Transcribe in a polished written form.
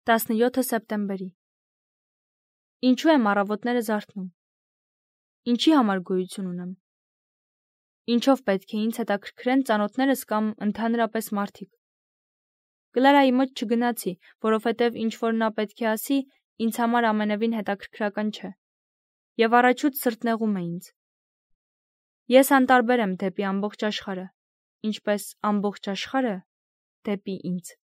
17 սեպտեմբերի։ Ինչու եմ առավոտները զարթնում։ Ինչի համար գոյություն ունեմ։ Ինչով պետք է ինձ հետաքրքրեն ծանոթներս կամ ընդհանրապես մարդիկ։ Կլարայի մոտ չգնացի, որովհետև ինչ որ նա պետք է ասի, ինձ համար ամենևին հետաքրքրական չէ։ Եվ առաջուց սրտնեղում է ինձ։ Ես անտարբեր եմ դեպի ամբողջ աշխարհը, ինչպես ամբողջ աշխարհը դեպի ինձ։